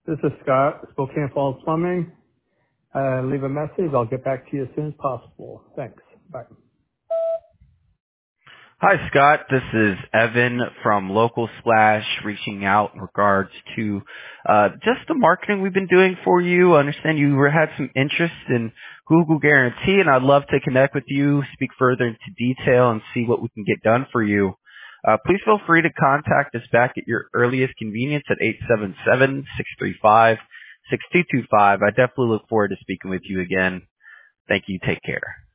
This is Scott, Spokane Falls Plumbing. Leave a message. I'll get back to you as soon as possible. Thanks. Bye. Hi, Scott. This is Evan from Local Splash reaching out in regards to just the marketing we've been doing for you. I understand you had some interest in Google Guarantee, and I'd love to connect with you, speak further into detail, and see what we can get done for you. Please feel free to contact us back at your earliest convenience at 877-635-6225. I definitely look forward to speaking with you again. Thank you. Take care.